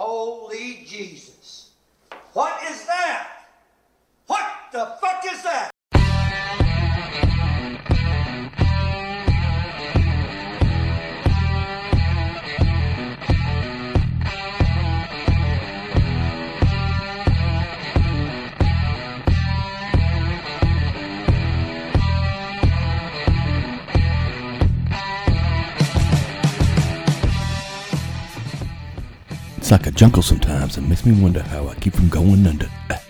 Holy Jesus. What is that? What the fuck is that? It's like a jungle sometimes. It makes me wonder how I keep from going under.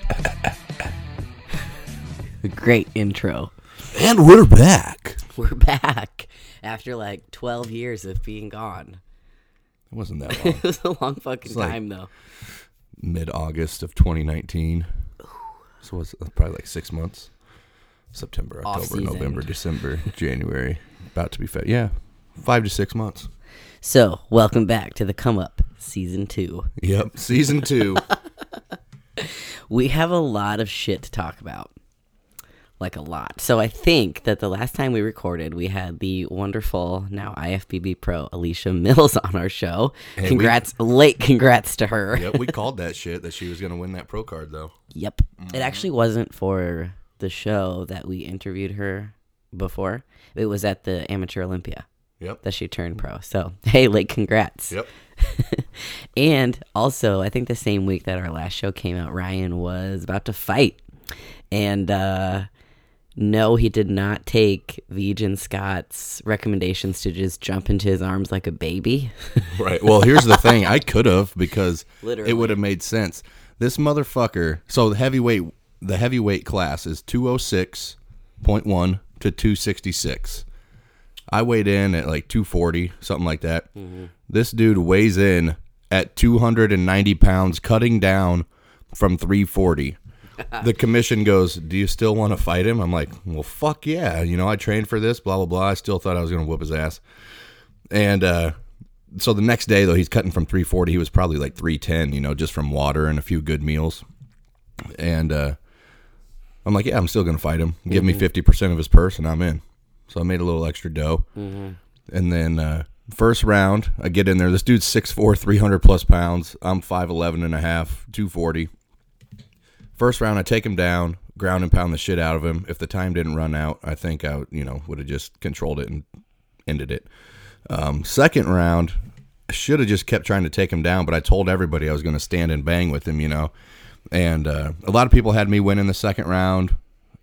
Great intro. And we're back. We're back after like 12 years of being gone. It wasn't that long. It was a long fucking like time, though. Mid-August of 2019. So it was probably like 6 months. September, October, Off-season. November, December, January. About to be fed. Yeah, 5 to 6 months. So, welcome back to the Come Up, Season 2. Yep, Season 2. We have a lot of shit to talk about. Like, a lot. So, I think that the last time we recorded, we had the wonderful, now IFBB Pro, Alicia Mills on our show. Hey, Congrats to her. Yep, we called that shit that she was going to win that pro card, though. Yep. It actually wasn't for the show that we interviewed her before. It was at the Amateur Olympia. Yep. That she turned pro. So, hey, like, congrats. Yep. And also, I think the same week that our last show came out, Ryan was about to fight. And no, he did not take Vegan Scott's recommendations to just jump into his arms like a baby. Right. Well, here's the thing. I could have, because Literally. it would have made sense. This motherfucker. So the heavyweight class is 206.1 to 266. I weighed in at like 240, something like that. Mm-hmm. This dude weighs in at 290 pounds, cutting down from 340. The commission goes, "Do you still want to fight him?" I'm like, "Well, fuck yeah. You know, I trained for this, blah, blah, blah." I still thought I was going to whoop his ass. And so the next day, though, he's cutting from 340. He was probably like 310, you know, just from water and a few good meals. And I'm like, yeah, I'm still going to fight him. Give me 50% of his purse, and I'm in. So I made a little extra dough. Mm-hmm. And then first round, I get in there. This dude's 6'4", 300 plus pounds. I'm 5'11 and a half, 240. First round, I take him down, ground and pound the shit out of him. If the time didn't run out, I think I would have just controlled it and ended it. Second round, I should have just kept trying to take him down, but I told everybody I was going to stand and bang with him, you know. And a lot of people had me win in the second round.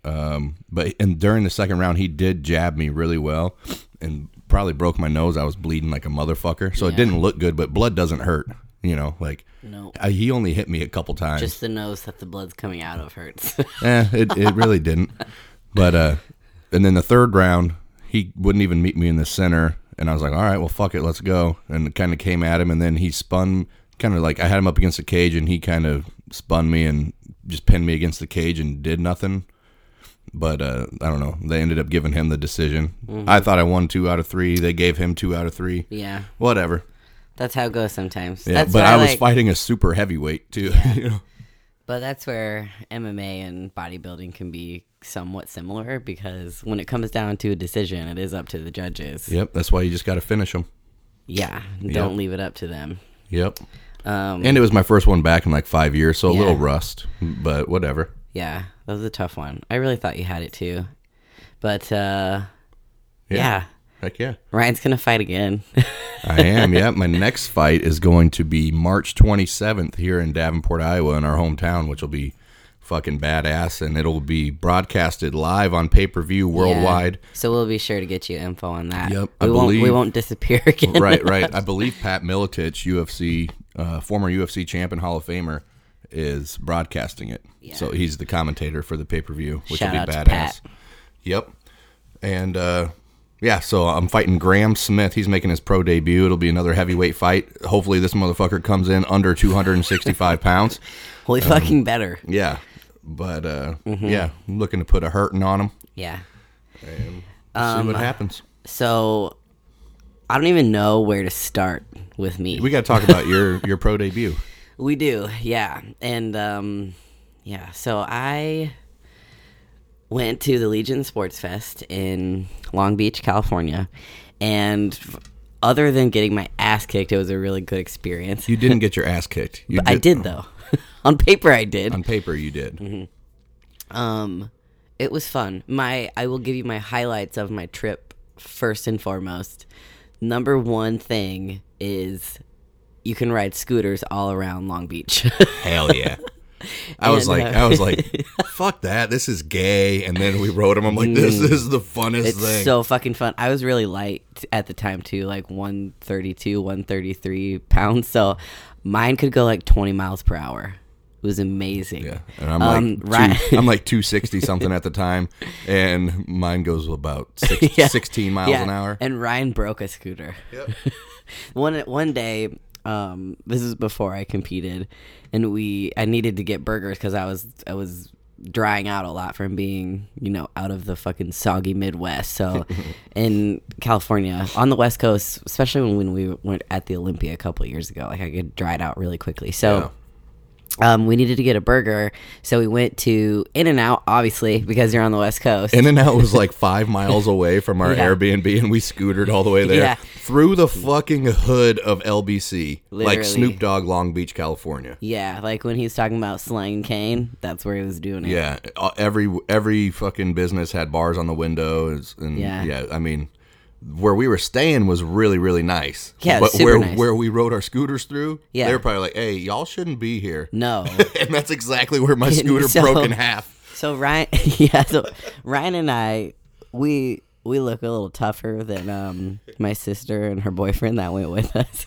But during the second round, he did jab me really well and probably broke my nose. I was bleeding like a motherfucker. So It didn't look good, but blood doesn't hurt, you know, like No. He only hit me a couple times. Just the nose that the blood's coming out of hurts. It really didn't. But, and then the third round, he wouldn't even meet me in the center. And I was like, all right, well, fuck it, let's go. And kind of came at him. And then he spun, kind of like I had him up against the cage, and he kind of spun me and just pinned me against the cage and did nothing. But I don't know. They ended up giving him the decision. Mm-hmm. I thought I won 2 out of 3. They gave him 2 out of 3. Yeah. Whatever. That's how it goes sometimes. Yeah, that's but I was fighting a super heavyweight, too. Yeah. You know? But that's where MMA and bodybuilding can be somewhat similar, because when it comes down to a decision, it is up to the judges. Yep, that's why you just got to finish them. Yeah, don't leave it up to them. Yep. And it was my first one back in like 5 years, so a little rust, but whatever. Yeah, that was a tough one. I really thought you had it too. But, yeah. Heck yeah. Ryan's going to fight again. I am, yeah. My next fight is going to be March 27th here in Davenport, Iowa, in our hometown, which will be fucking badass, and it'll be broadcasted live on pay-per-view worldwide. Yeah. So we'll be sure to get you info on that. Yep, we won't disappear again. Right. I believe Pat Miletich, UFC, former UFC champ and Hall of Famer, is broadcasting it. Yeah. So he's the commentator for the pay-per-view, which will be badass. Pat. Yep. And so I'm fighting Graham Smith. He's making his pro debut. It'll be another heavyweight fight. Hopefully this motherfucker comes in under 265 pounds. Holy fucking better. Yeah. But I'm looking to put a hurting on him. Yeah. And see what happens. So I don't even know where to start with me. We got to talk about your pro debut. We do, yeah. And, so I went to the Legion Sports Fest in Long Beach, California, and other than getting my ass kicked, it was a really good experience. You didn't get your ass kicked. I did though. On paper, I did. On paper, you did. It was fun. I will give you my highlights of my trip first and foremost. Number one thing is you can ride scooters all around Long Beach. Hell yeah. I was like, fuck that. This is gay. And then we rode them. I'm like, this is the funnest It's thing. so fucking fun. I was really light at the time too, like 132, 133 pounds. So mine could go like 20 miles per hour. It was amazing. Yeah, and I'm like I'm like 260 something at the time, and mine goes about 16 miles an hour. And Ryan broke a scooter. Yep. One day, this is before I competed, and I needed to get burgers because I was drying out a lot from being out of the fucking soggy Midwest. So in California, on the West Coast, especially when we went at the Olympia a couple of years ago, like I get dried out really quickly. So. Yeah. We needed to get a burger, so we went to In-N-Out, obviously, because you're on the West Coast. In-N-Out was like 5 miles away from our Airbnb, and we scootered all the way there through the fucking hood of LBC, Literally. like Snoop Dogg, Long Beach, California. Yeah, like when he was talking about Slang Kane, that's where he was doing it. Yeah, every fucking business had bars on the windows, and I mean, where we were staying was really, really nice. Yeah, but super nice. where we rode our scooters through, Yeah. they were probably like, "Hey, y'all shouldn't be here." No. And that's exactly where my scooter broke in half. So Ryan, Ryan and I, we look a little tougher than my sister and her boyfriend that went with us.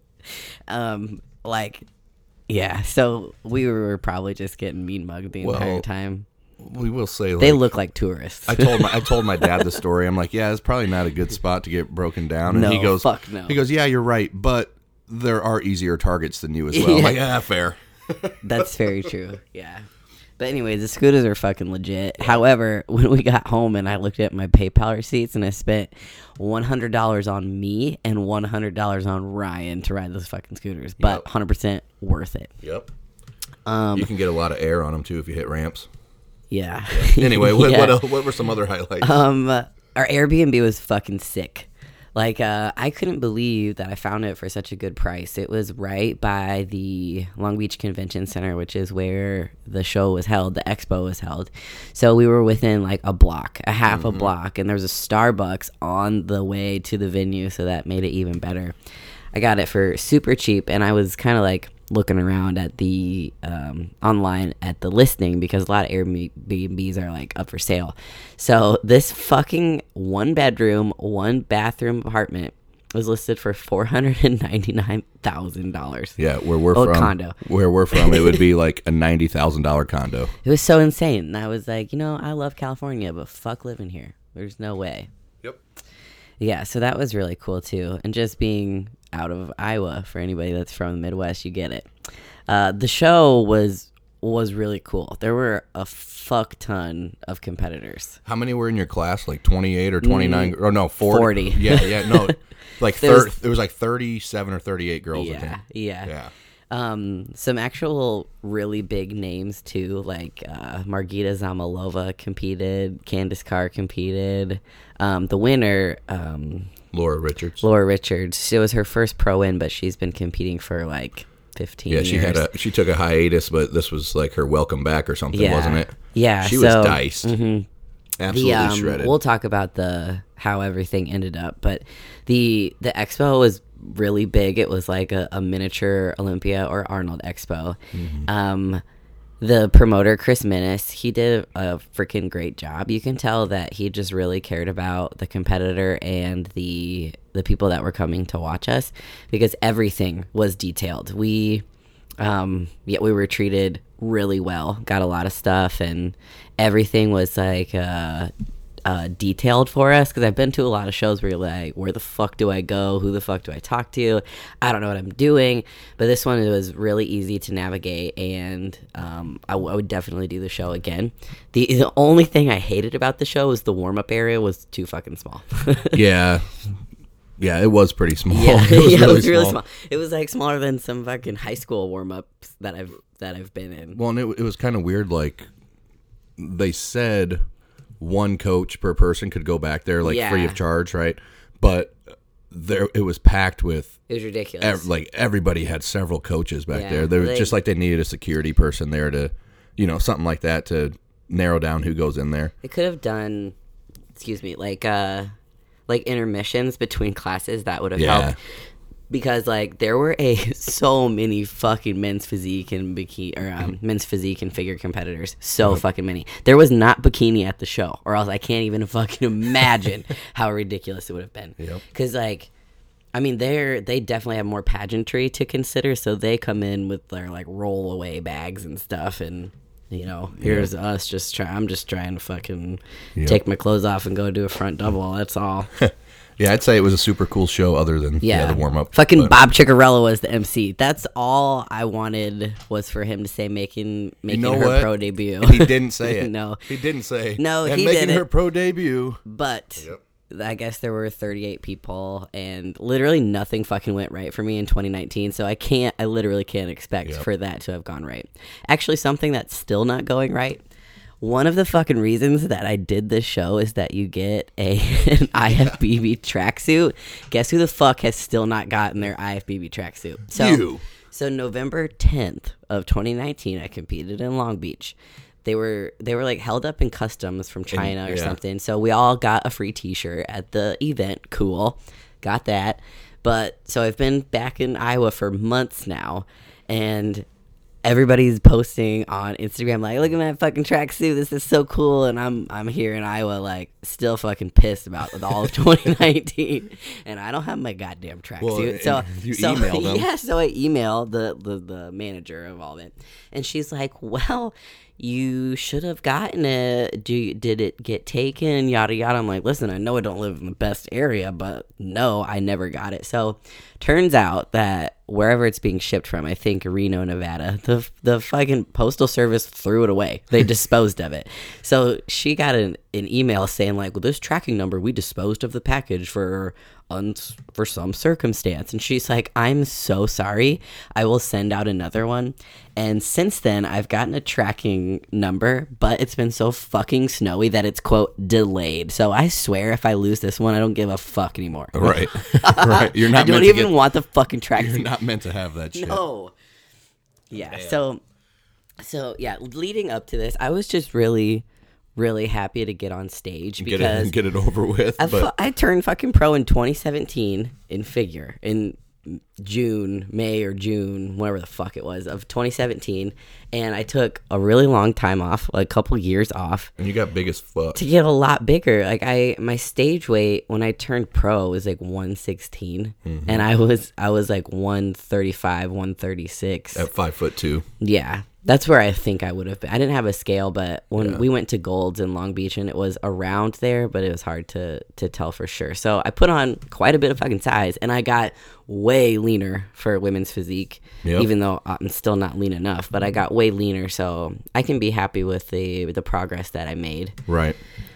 So we were probably just getting mean mugged the entire time. We will say, They look like tourists. I told my dad the story. I'm like, yeah, it's probably not a good spot to get broken down. And No, he goes, fuck no. He goes, yeah, you're right, but there are easier targets than you as well. I'm like, yeah, fair. That's very true. Yeah. But anyways, the scooters are fucking legit. However, when we got home and I looked at my PayPal receipts and I spent $100 on me and $100 on Ryan to ride those fucking scooters, but 100% worth it. Yep. You can get a lot of air on them too if you hit ramps. Yeah. Anyway, what were some other highlights? Our Airbnb was fucking sick. Like, I couldn't believe that I found it for such a good price. It was right by the Long Beach Convention Center, which is where the show was held, the expo was held. So we were within like a half a block, and there was a Starbucks on the way to the venue, so that made it even better. I got it for super cheap, and I was kind of like looking around at the online at the listing because a lot of Airbnbs are like up for sale. So this fucking 1-bedroom, 1-bathroom apartment was listed for $499,000. Yeah, where we're from, condo. Where we're from, it would be like a $90,000 condo. It was so insane. And I was like, I love California, but fuck living here. There's no way. Yep. Yeah, so that was really cool too. And just being out of Iowa, for anybody that's from the Midwest, you get it. The show was really cool. There were a fuck ton of competitors. How many were in your class? Like 28 or 29? Or no, 40. 40. Yeah, no. Like it was like 37 or 38 girls. I think. Yeah. Some actual really big names too, like Margita Zamalova competed, Candice Carr competed. The winner, Laura Richards. It was her first pro win, but she's been competing for like 15 years. Yeah, she took a hiatus, but this was like her welcome back or something, wasn't it? Yeah, she was diced. Mm-hmm. Absolutely shredded. We'll talk about how everything ended up, but the expo was really big. It was like a miniature Olympia or Arnold Expo. Mm-hmm. The promoter, Chris Minnis, he did a freaking great job. You can tell that he just really cared about the competitor and the people that were coming to watch us because everything was detailed. We were treated really well, got a lot of stuff, and everything was like detailed for us because I've been to a lot of shows where you're like, where the fuck do I go? Who the fuck do I talk to? I don't know what I'm doing. But this one was really easy to navigate, and I would definitely do the show again. The only thing I hated about the show was the warm-up area was too fucking small. Yeah, it was pretty small. Yeah, it was really small. It was like smaller than some fucking high school warm-ups that I've been in. Well, and it was kind of weird. Like they said, one coach per person could go back there, like free of charge, right? But it was packed with. It was ridiculous. Like everybody had several coaches back Yeah, there. There was just like they needed a security person there to, something like that to narrow down who goes in there. They could have done, like intermissions between classes. That would have helped. Because like there were so many fucking men's physique and men's physique and figure competitors, fucking many. There was not bikini at the show, or else I can't even fucking imagine how ridiculous it would have been. Because like, I mean, they definitely have more pageantry to consider, so they come in with their like roll away bags and stuff, and here's us I'm just trying to fucking take my clothes off and go do a front double. That's all. Yeah, I'd say it was a super cool show other than the warm-up. Fucking Bob Ciccarello was the MC. That's all I wanted was for him to say making her pro debut. He didn't say it. No. He didn't say. No, and he making didn't. her pro debut. But I guess there were 38 people, and literally nothing fucking went right for me in 2019, so I literally can't expect for that to have gone right. Actually, something that's still not going right, one of the fucking reasons that I did this show is that you get an IFBB tracksuit. Guess who the fuck has still not gotten their IFBB tracksuit? So November 10th of 2019, I competed in Long Beach. They were like held up in customs from China or something. So we all got a free t-shirt at the event. Cool. Got that. But so I've been back in Iowa for months now, and everybody's posting on Instagram like, look at my fucking tracksuit, this is so cool, and I'm here in Iowa like still fucking pissed about with all of 2019, and I don't have my goddamn tracksuit. So you emailed them. Yeah, so I emailed the manager of all of it, and she's like, well, you should have gotten it. Did it get taken? Yada yada. I'm like, listen, I know I don't live in the best area, but no, I never got it. So turns out that wherever it's being shipped from, I think Reno, Nevada, the fucking postal service threw it away. They disposed of it. So she got an email saying like, well, this tracking number, we disposed of the package for some circumstance. And she's like, I'm so sorry, I will send out another one. And since then I've gotten a tracking number, but it's been so fucking snowy that it's quote delayed. So I swear if I lose this one, I don't give a fuck anymore. Right. You're not I don't even want the fucking tracksuit. You're not meant to have that shit. No. Yeah. Damn. So yeah, leading up to this, I was just really happy to get on stage because get it over with. I turned fucking pro in 2017 in figure in May or June, whatever the fuck it was, of 2017, and I took a really long time off, like a couple years off. And you got big as fuck. To get a lot bigger. Like my stage weight when I turned pro was like 116, and I was like 135, 136 at 5'2". Yeah. That's where I think I would have been. I didn't have a scale, but when we went to Gold's in Long Beach, and it was around there, but it was hard to tell for sure. So I put on quite a bit of fucking size, and I got way leaner for women's physique, even though I'm still not lean enough, but I got way leaner, so I can be happy with the progress that I made. Right.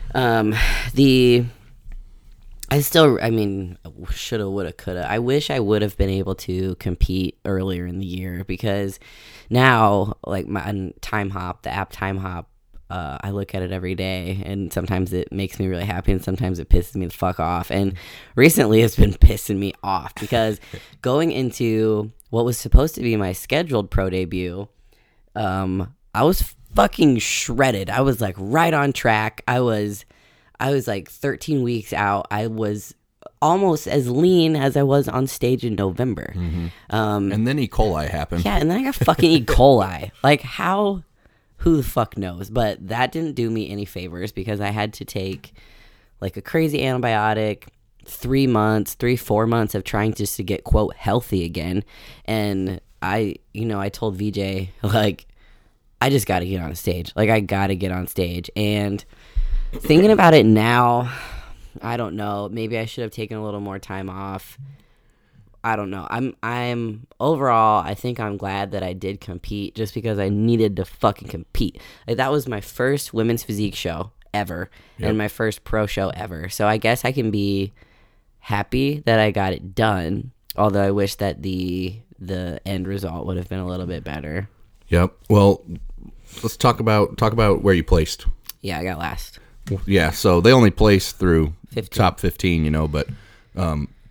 Shoulda, woulda, coulda. I wish I would have been able to compete earlier in the year, because now, like my Time Hop, the app Time Hop, I look at it every day, and sometimes it makes me really happy, and sometimes it pisses me the fuck off. And recently, it's been pissing me off because going into what was supposed to be my scheduled pro debut, I was fucking shredded. I was like right on track. I was like 13 weeks out. I was almost as lean as I was on stage in November. And then E. coli happened. Yeah, and then I got fucking E. coli. Like, who the fuck knows? But that didn't do me any favors, because I had to take like a crazy antibiotic, 4 months of trying just to get, quote, healthy again. And I told VJ, like, I just got to get on stage. Like, I got to get on stage. And thinking about it now, I don't know. Maybe I should have taken a little more time off. I don't know. I'm overall, I think I'm glad that I did compete, just because I needed to fucking compete. Like, that was my first women's physique show ever, and my first pro show ever. So I guess I can be happy that I got it done. Although I wish that the end result would have been a little bit better. Yep. Well, let's talk about where you placed. Yeah, I got last. Yeah, so they only place through 15. top 15, but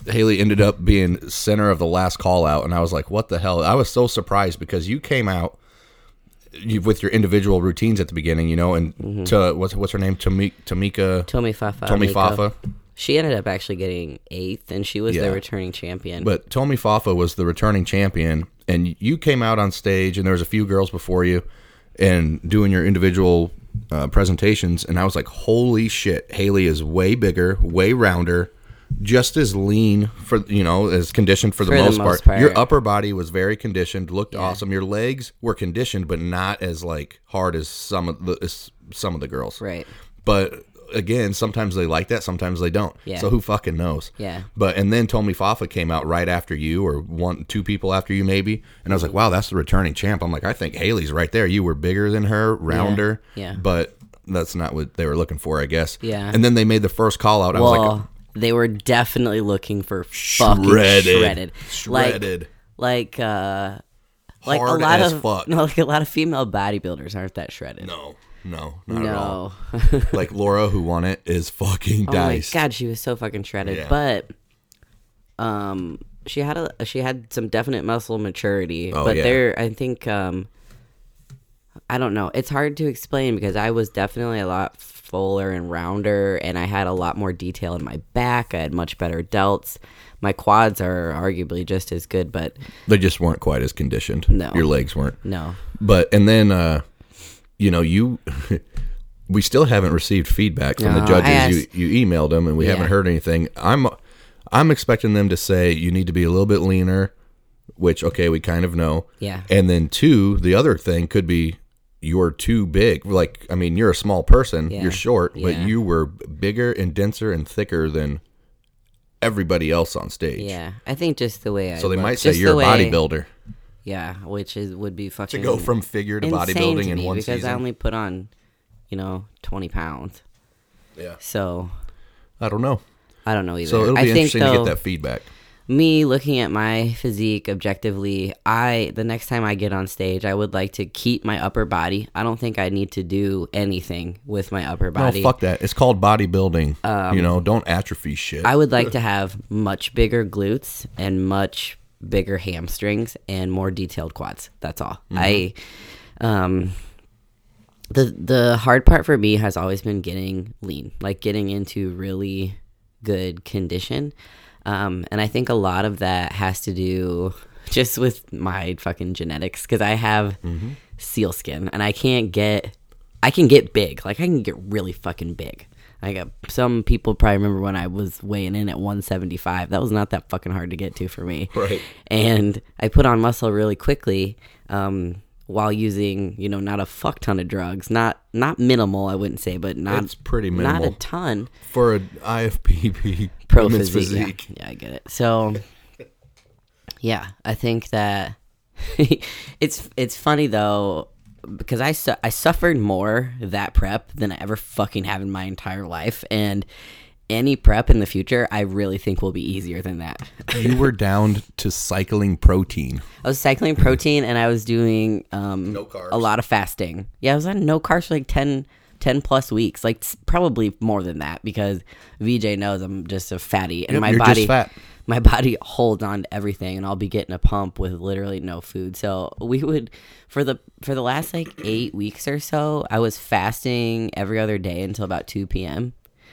Haley ended up being center of the last call out, and I was like, what the hell? I was so surprised because you came out with your individual routines at the beginning, and to what's her name? Tamika Tommy Fafa. Tommy Fafa. She ended up actually getting 8th, and she was Yeah. the returning champion. But Tommy Fafa was the returning champion, and you came out on stage, and there was a few girls before you, and doing your individual presentations, and I was like, holy shit, Haley is way bigger, way rounder, just as lean as conditioned for the most part. Your upper body was very conditioned, looked awesome. Your legs were conditioned, but not as like hard as some of the girls. Right. But again, sometimes they like that, sometimes they don't. Yeah. So who fucking knows? Yeah. And then Tommy Fafa came out right after you, or 2 people after you maybe, and I was like, wow, that's the returning champ. I'm like, I think Haley's right there. You were bigger than her, rounder. Yeah. But that's not what they were looking for, I guess. Yeah. And then they made the first call out. I was like, they were definitely looking for fucking shredded. Like a hard lot as of fuck. no, like a lot of female bodybuilders aren't that shredded. No, not at all. Like Laura, who won it, is fucking diced. Oh my god, she was so fucking shredded. Yeah. But she had some definite muscle maturity. Oh, but yeah. I think I don't know. It's hard to explain because I was definitely a lot fuller and rounder, and I had a lot more detail in my back. I had much better delts. My quads are arguably just as good, but They just weren't quite as conditioned. No. Your legs weren't. no. But, and then, we still haven't received feedback from the No, judges. I asked- You emailed them, and we haven't heard anything. I'm expecting them to say you need to be a little bit leaner, which, okay, we kind of know. Yeah. And then 2, the other thing could be you're too big. Like, I mean, you're a small person. Yeah. You're short, but Yeah. you were bigger and denser and thicker than everybody else on stage. Yeah, I think just the way I So they look, might say just you're a the way- bodybuilder. Yeah, which would be fucking To go from figure to insane bodybuilding to in me one because season. I only put on, 20 pounds. Yeah. So I don't know. I don't know either. So it'll be I think, interesting to though, get that feedback. me looking at my physique objectively, the next time I get on stage, I would like to keep my upper body. I don't think I need to do anything with my upper body. No, fuck that. It's called bodybuilding. Don't atrophy shit. I would like to have much bigger glutes and much bigger hamstrings and more detailed quads. That's all. The hard part for me has always been getting lean, like getting into really good condition. And I think a lot of that has to do just with my fucking genetics, because I have seal skin and I can get big. Like I can get really fucking big. Some people probably remember when I was weighing in at 175. That was not that fucking hard to get to for me. Right. And I put on muscle really quickly, while using, not a fuck ton of drugs. Not minimal, I wouldn't say, but not It's pretty minimal. Not a ton. For an IFBB Pro women's physique. Yeah, I get it. So yeah, I think that it's funny though, because I suffered more that prep than I ever fucking have in my entire life, and any prep in the future I really think will be easier than that. You were down to cycling protein. I was cycling protein and I was doing No carbs. a lot of fasting. Yeah, I was on no carbs for like 10 plus weeks, like probably more than that, because VJ knows I'm just a fatty, and Yep, you're just fat. My body holds on to everything, and I'll be getting a pump with literally no food. So we would, for the last like 8 weeks or so, I was fasting every other day until about 2 p.m.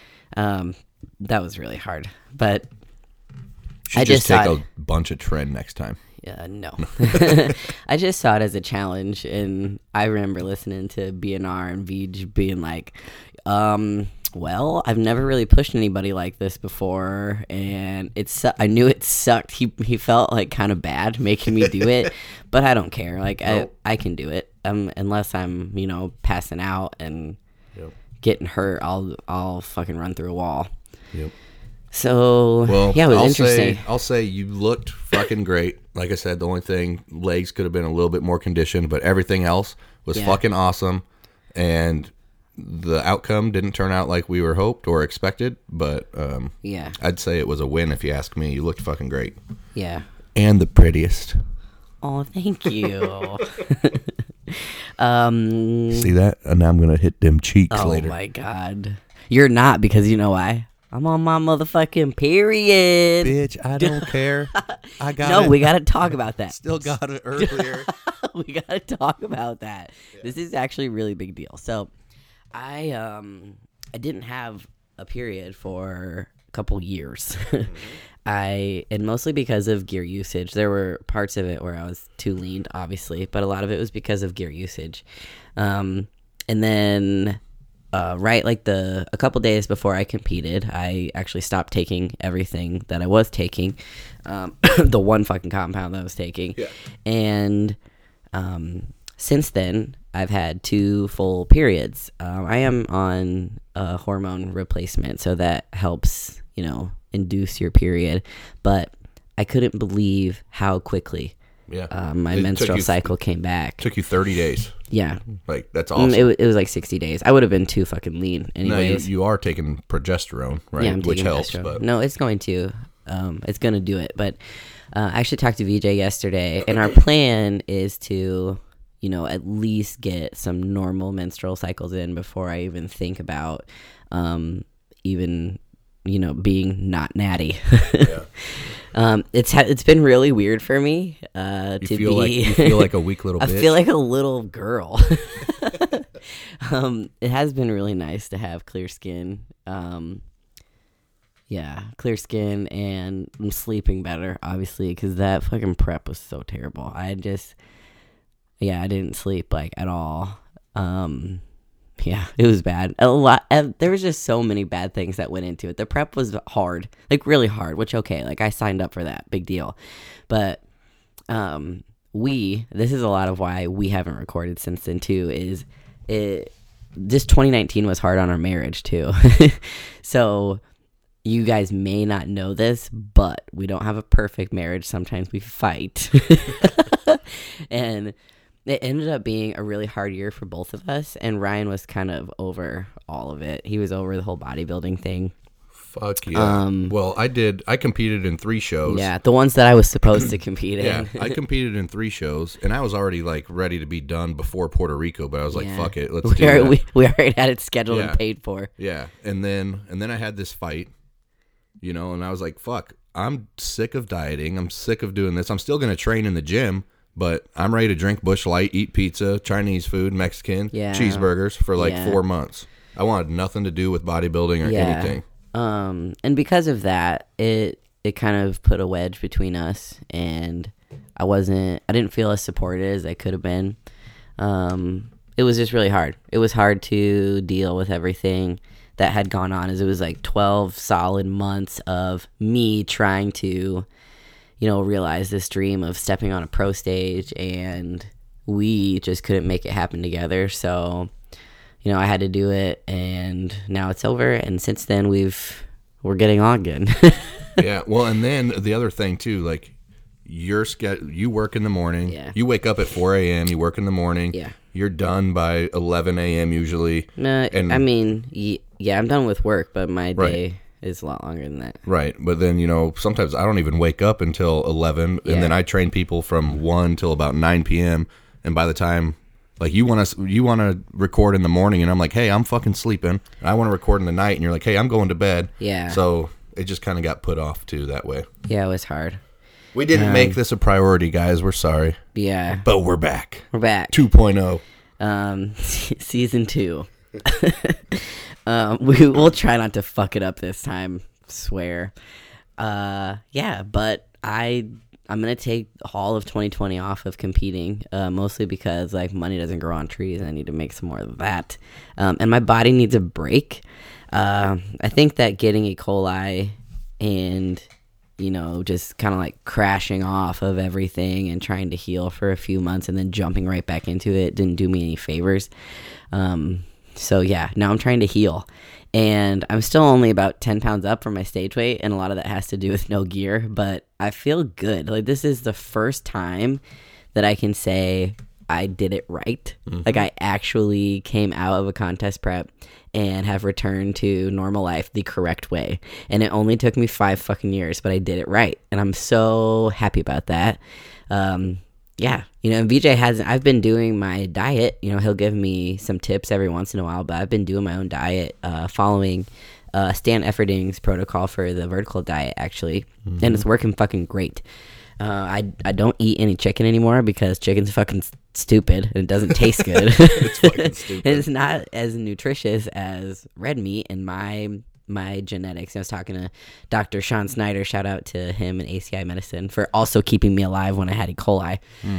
That was really hard, but Should I just take saw a bunch of Tren next time. Yeah, no. I just saw it as a challenge, and I remember listening to BNR and Vij being like, well, I've never really pushed anybody like this before, and I knew it sucked. He felt like kind of bad making me do it, but I don't care. Like I can do it, unless I'm passing out and getting hurt. I'll fucking run through a wall. Yep. So Well, yeah, it was interesting. I'll say you looked fucking great. Like I said, the only thing, legs could have been a little bit more conditioned, but everything else was fucking awesome. And the outcome didn't turn out like we were hoped or expected, but Yeah. I'd say it was a win if you ask me. You looked fucking great. Yeah. And the prettiest. Oh, thank you. See that? And now I'm going to hit them cheeks Oh later. my god. You're not, because you know why? I'm on my motherfucking period. Bitch, I don't care. I got No, it. we got to talk about that. Still got it earlier. We got to talk about that. Yeah. This is actually a really big deal. So, I didn't have a period for a couple years. And mostly because of gear usage. There were parts of it where I was too lean, obviously, but a lot of it was because of gear usage. And then a couple days before I competed, I actually stopped taking everything that I was taking, the one fucking compound that I was taking. Yeah. And since then, I've had 2 full periods. I am on a hormone replacement, so that helps, induce your period. But I couldn't believe how quickly my menstrual cycle came back. Took you 30 days. Yeah. Like, that's awesome. It was like 60 days. I would have been too fucking lean anyways. No, you are taking progesterone, right? Yeah, I'm taking which helps. progesterone. But No, it's going to. It's going to do it. But I actually talked to VJ yesterday, and our plan is to, at least get some normal menstrual cycles in before I even think about even, being not natty. Yeah. It's been really weird for me you feel like a weak little bitch. I feel like a little girl. It has been really nice to have clear skin. Clear skin, and I'm sleeping better, obviously, because that fucking prep was so terrible. I didn't sleep like at all. It was bad. There was just so many bad things that went into it. The prep was hard, like really hard, which, okay, like I signed up for that, big deal. But this is a lot of why we haven't recorded since then too, is this 2019 was hard on our marriage too. So you guys may not know this, but we don't have a perfect marriage. Sometimes we fight. And it ended up being a really hard year for both of us, and Ryan was kind of over all of it. He was over the whole bodybuilding thing. Fuck yeah. Well, I competed in 3 shows. Yeah, the ones that I was supposed to compete in. Yeah, I competed in 3 shows, and I was already like ready to be done before Puerto Rico, but I was like, fuck it, let's do it. We already had it scheduled and paid for. Yeah, and then I had this fight, and I was like, fuck, I'm sick of dieting. I'm sick of doing this. I'm still going to train in the gym, but I'm ready to drink Busch Light, eat pizza, Chinese food, Mexican, cheeseburgers for like 4 months. I wanted nothing to do with bodybuilding or anything. And because of that, it kind of put a wedge between us, and I didn't feel as supported as I could have been. It was just really hard. It was hard to deal with everything that had gone on, as it was like 12 solid months of me trying to, realize this dream of stepping on a pro stage, and we just couldn't make it happen together. So, I had to do it, and now it's over. And since then, we're getting on again. Yeah. Well, and then the other thing too, like you work in the morning. Yeah. You wake up at 4 a.m. You work in the morning. Yeah. You're done by 11 a.m. usually. No, I'm done with work, but my day is a lot longer than that. Right. But then, sometimes I don't even wake up until 11, and then I train people from 1 till about 9 p.m. And by the time, like, you want to record in the morning, and I'm like, hey, I'm fucking sleeping. I want to record in the night, and you're like, hey, I'm going to bed. Yeah. So it just kind of got put off too that way. Yeah, it was hard. We didn't make this a priority, guys. We're sorry. Yeah. But we're back. We're back. 2.0. Season 2. We'll try not to fuck it up this time, swear. But I'm gonna take all of 2020 off of competing, mostly because like money doesn't grow on trees, and I need to make some more of that. And my body needs a break. I think that getting E. coli and just kind of like crashing off of everything and trying to heal for a few months and then jumping right back into it didn't do me any favors. So yeah, now I'm trying to heal, and I'm still only about 10 pounds up from my stage weight, and a lot of that has to do with no gear, but I feel good. Like, this is the first time that I can say I did it right. Mm-hmm. Like, I actually came out of a contest prep and have returned to normal life the correct way. And it only took me 5 fucking years, but I did it right. And I'm so happy about that. And VJ I've been doing my diet. He'll give me some tips every once in a while, but I've been doing my own diet, following Stan Efferding's protocol for the vertical diet, actually, and it's working fucking great. I don't eat any chicken anymore because chicken's fucking stupid and it doesn't taste good. It's fucking stupid. And it's not as nutritious as red meat in my genetics. I was talking to Dr. Sean Snyder, shout out to him and ACI Medicine for also keeping me alive when I had E. coli.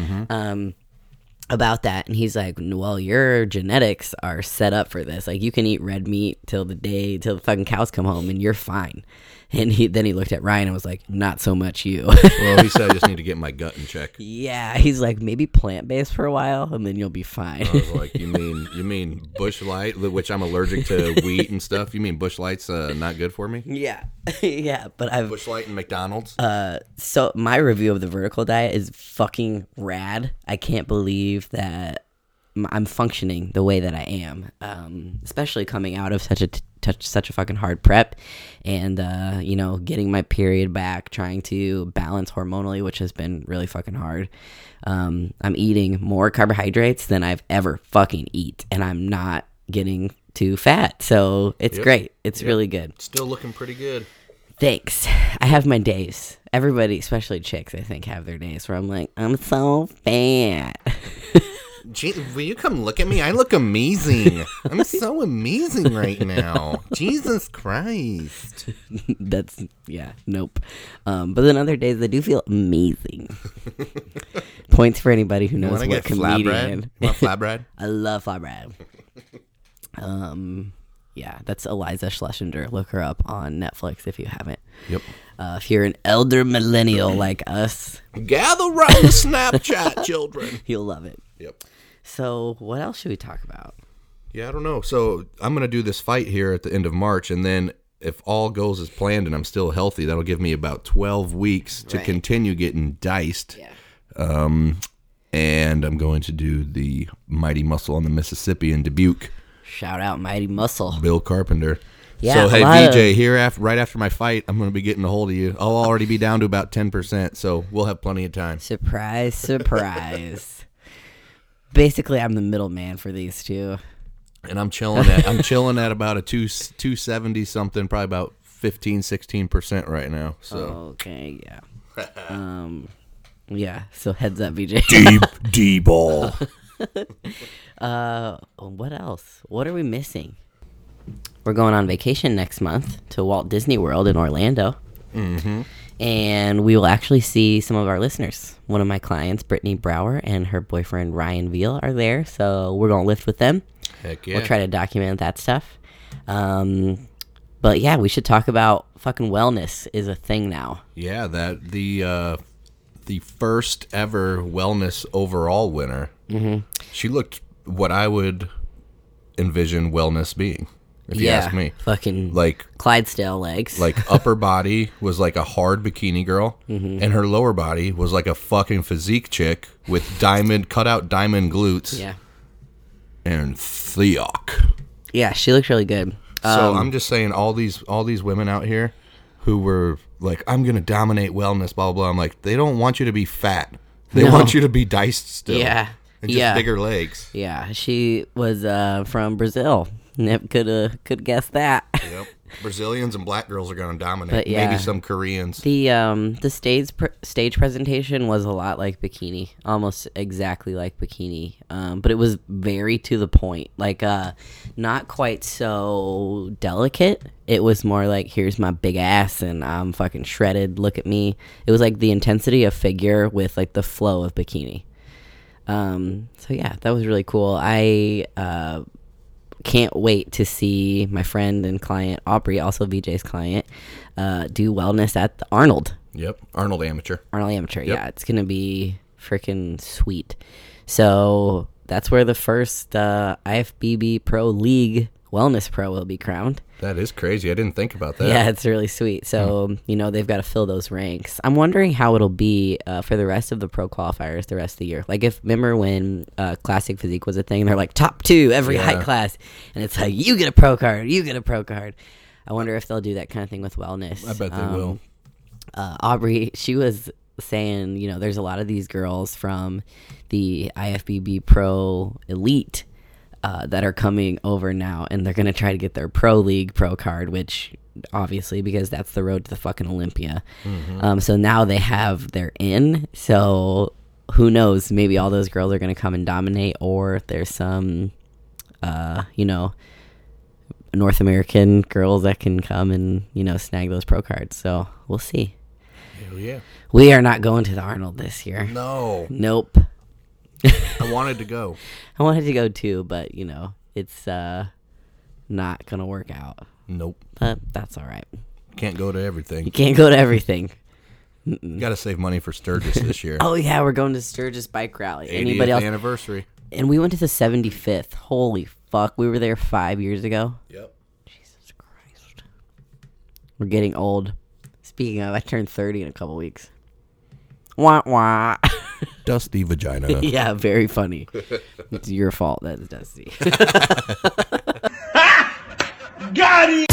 About that, and he's like, well, your genetics are set up for this. Like, you can eat red meat till the fucking cows come home and you're fine. And then he looked at Ryan and was like, not so much you. Well, he said I just need to get my gut in check. Yeah, he's like, maybe plant-based for a while and then you'll be fine. I was like, you mean Bush Light, which I'm allergic to wheat and stuff? You mean Bush Light's not good for me? Yeah. Yeah, but I've Bush Light and McDonald's? so my review of the vertical diet is fucking rad. I can't believe that I'm functioning the way that I am, especially coming out of such a fucking hard prep, and getting my period back, trying to balance hormonally, which has been really fucking hard. I'm eating more carbohydrates than I've ever fucking eat, and I'm not getting too fat, so it's great. It's really good. Still looking pretty good. Thanks. I have my days. Everybody, especially chicks, I think, have their days where I'm like, I'm so fat. Gee, will you come look at me? I look amazing. I'm so amazing right now. Jesus Christ. Nope. But then other days I do feel amazing. Points for anybody who knows what comedian. You want flatbread? I love flatbread. Yeah, that's Eliza Schlesinger. Look her up on Netflix if you haven't. Yep. If you're an elder millennial like us, Gather round the Snapchat, children. you'll love it. Yep. So what else should we talk about? Yeah, I don't know. So I'm going to do this fight here at the end of March, and then if all goes as planned and I'm still healthy, that'll give me about 12 weeks to continue getting diced. Yeah. And I'm going to do the Mighty Muscle on the Mississippi in Dubuque. Shout out Mighty Muscle. Bill Carpenter. Yeah, so, hey, lot VJ, right after my fight, I'm going to be getting a hold of you. I'll already be down to about 10%, so we'll have plenty of time. Surprise, surprise. Basically, I'm the middleman for these two. And I'm chilling at about a 270 something, probably about 15-16% right now. So Okay, yeah. Yeah, so heads up, VJ. D-ball. What else? What are we missing? We're going on vacation next month to Walt Disney World in Orlando. Mm-hmm. And we will actually see some of our listeners. One of my clients, Brittany Brower, and her boyfriend, Ryan Veal, are there. So we're going to lift with them. Heck yeah. We'll try to document that stuff. But yeah, we should talk about fucking wellness is a thing now. Yeah, that the first ever wellness overall winner. Mm-hmm. She looked what I would envision wellness being, if you ask me. Fucking like Clydesdale legs. Like upper body was like a hard bikini girl, and her lower body was like a fucking physique chick with cut out diamond glutes. Yeah. And theok. Yeah, she looks really good. So I'm just saying, all these women out here who were like, I'm gonna dominate wellness, blah blah blah. I'm like, they don't want you to be fat. They want you to be diced still. Yeah. And just bigger legs. Yeah, she was from Brazil. Could guess that. Yep. Brazilians and black girls are going to dominate. But yeah, maybe some Koreans. The stage presentation was a lot like Bikini, almost exactly like Bikini, but it was very to the point. Like not quite so delicate. It was more like, here's my big ass and I'm fucking shredded. Look at me. It was like the intensity of figure with like the flow of Bikini. So yeah, that was really cool. I can't wait to see my friend and client Aubrey, also VJ's client, do wellness at the Arnold. Yep, Arnold Amateur. Yep. Yeah, it's gonna be freaking sweet. So that's where the first IFBB Pro League Wellness Pro will be crowned. That is crazy. I didn't think about that. Yeah, it's really sweet. So, they've got to fill those ranks. I'm wondering how it'll be for the rest of the pro qualifiers the rest of the year. Like, remember when Classic Physique was a thing? They're like, top 2 every height class. And it's like, you get a pro card. I wonder if they'll do that kind of thing with wellness. I bet they will. Aubrey, she was saying, there's a lot of these girls from the IFBB Pro Elite that are coming over now, and they're going to try to get their Pro League Pro card, which obviously because that's the road to the fucking Olympia. So now they have their in. So who knows? Maybe all those girls are going to come and dominate, or there's some, North American girls that can come and, snag those pro cards. So we'll see. Hell yeah. We are not going to the Arnold this year. No. Nope. I wanted to go. I wanted to go too, but, it's not going to work out. Nope. But that's all right. Can't go to everything. You can't go to everything. Got to save money for Sturgis this year. Oh, yeah, we're going to Sturgis Bike Rally. 80th Anybody else? anniversary. And we went to the 75th. Holy fuck. We were there 5 years ago. Yep. Jesus Christ. We're getting old. Speaking of, I turned 30 in a couple weeks. Wah, wah. Dusty vagina. Yeah, very funny. It's your fault. That's Dusty. Got it!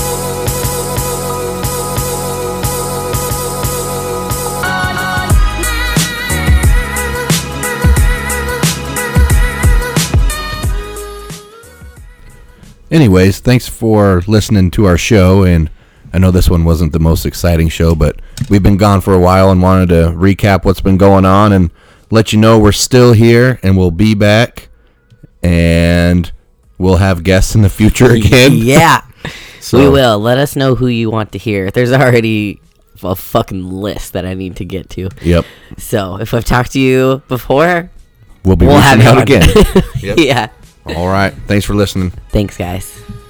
Anyways, thanks for listening to our show, and I know this one wasn't the most exciting show, but we've been gone for a while and wanted to recap what's been going on and let you know we're still here and we'll be back, and we'll have guests in the future again. Yeah. So, we will. Let us know who you want to hear. There's already a fucking list that I need to get to. Yep. So if I've talked to you before, We'll be have reaching you out on. again. Yep. Yeah. All right. Thanks for listening. Thanks, guys.